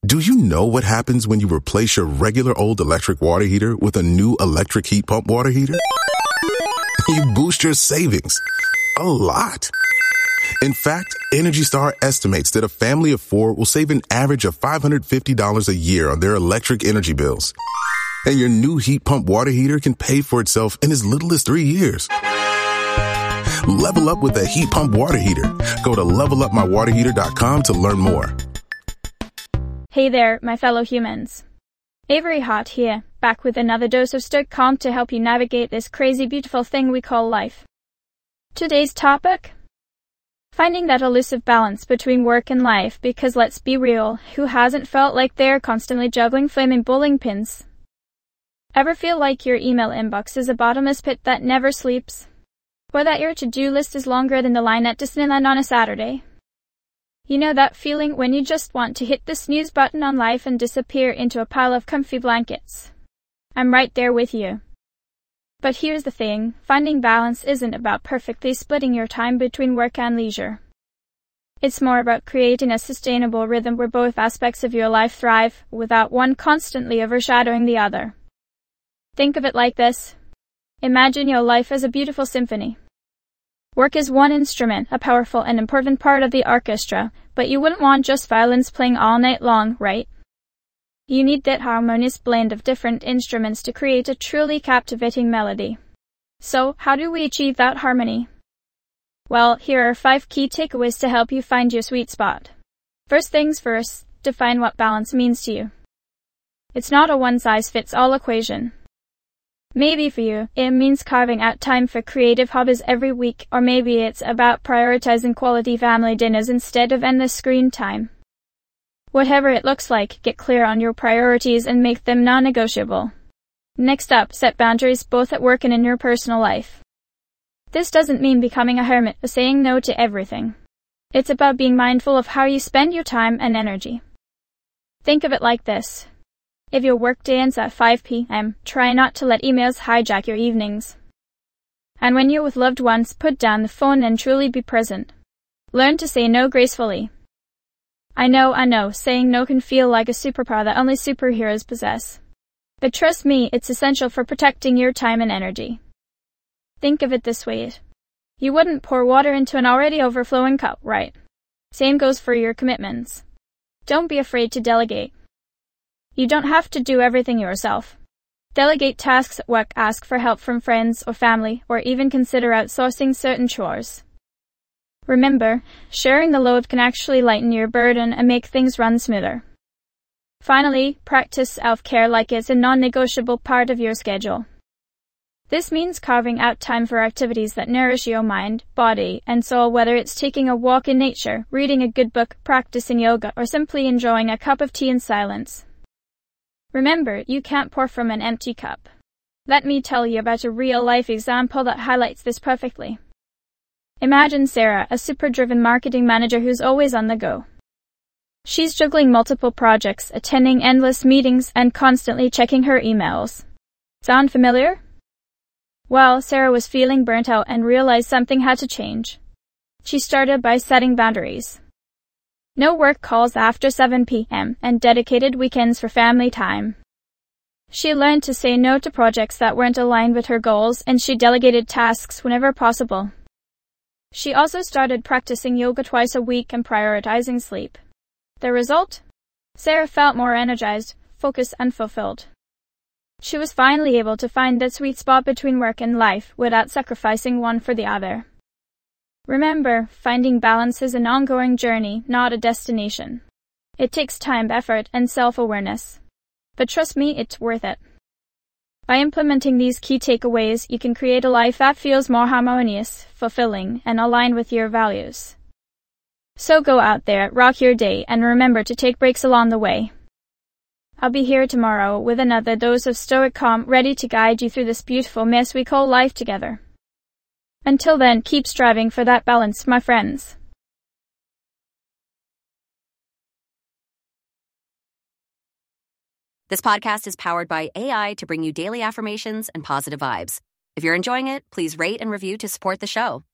Do you know what happens when you replace your regular old electric water heater with a new electric heat pump water heater? You boost your savings a lot. In fact, Energy Star estimates that a family of 4 will save an average of $550 a year on their electric energy bills. And your new heat pump water heater can pay for itself in as little as 3 years. Level up with a heat pump water heater. Go to levelupmywaterheater.com to learn more. Hey there, my fellow humans. Avery Hart here, back with another dose of Stoic Calm to help you navigate this crazy beautiful thing we call life. Today's topic? Finding that elusive balance between work and life, because let's be real, who hasn't felt like they're constantly juggling flaming bowling pins? Ever feel like your email inbox is a bottomless pit that never sleeps? Or that your to-do list is longer than the line at Disneyland on a Saturday? You know that feeling when you just want to hit the snooze button on life and disappear into a pile of comfy blankets? I'm right there with you. But here's the thing, finding balance isn't about perfectly splitting your time between work and leisure. It's more about creating a sustainable rhythm where both aspects of your life thrive, without one constantly overshadowing the other. Think of it like this. Imagine your life as a beautiful symphony. Work is one instrument, a powerful and important part of the orchestra, but you wouldn't want just violins playing all night long, right? You need that harmonious blend of different instruments to create a truly captivating melody. So, how do we achieve that harmony? Well, here are 5 key takeaways to help you find your sweet spot. First things first, define what balance means to you. It's not a one-size-fits-all equation. Maybe for you, it means carving out time for creative hobbies every week, or maybe it's about prioritizing quality family dinners instead of endless screen time. Whatever it looks like, get clear on your priorities and make them non-negotiable. Next up, set boundaries both at work and in your personal life. This doesn't mean becoming a hermit or saying no to everything. It's about being mindful of how you spend your time and energy. Think of it like this. If your workday ends at 5 p.m., try not to let emails hijack your evenings. And when you're with loved ones, put down the phone and truly be present. Learn to say no gracefully. I know, saying no can feel like a superpower that only superheroes possess. But trust me, it's essential for protecting your time and energy. Think of it this way. You wouldn't pour water into an already overflowing cup, right? Same goes for your commitments. Don't be afraid to delegate. You don't have to do everything yourself. Delegate tasks at work, ask for help from friends or family, or even consider outsourcing certain chores. Remember, sharing the load can actually lighten your burden and make things run smoother. Finally, practice self-care like it's a non-negotiable part of your schedule. This means carving out time for activities that nourish your mind, body, and soul, whether it's taking a walk in nature, reading a good book, practicing yoga, or simply enjoying a cup of tea in silence. Remember, you can't pour from an empty cup. Let me tell you about a real-life example that highlights this perfectly. Imagine Sarah, a super-driven marketing manager who's always on the go. She's juggling multiple projects, attending endless meetings, and constantly checking her emails. Sound familiar? Well, Sarah was feeling burnt out and realized something had to change. She started by setting boundaries. No work calls after 7 p.m. and dedicated weekends for family time. She learned to say no to projects that weren't aligned with her goals, and she delegated tasks whenever possible. She also started practicing yoga twice a week and prioritizing sleep. The result? Sarah felt more energized, focused, and fulfilled. She was finally able to find that sweet spot between work and life without sacrificing one for the other. Remember, finding balance is an ongoing journey, not a destination. It takes time, effort, and self-awareness. But trust me, it's worth it. By implementing these key takeaways, you can create a life that feels more harmonious, fulfilling, and aligned with your values. So go out there, rock your day, and remember to take breaks along the way. I'll be here tomorrow with another dose of Stoic Calm, ready to guide you through this beautiful mess we call life together. Until then, keep striving for that balance, my friends. This podcast is powered by AI to bring you daily affirmations and positive vibes. If you're enjoying it, please rate and review to support the show.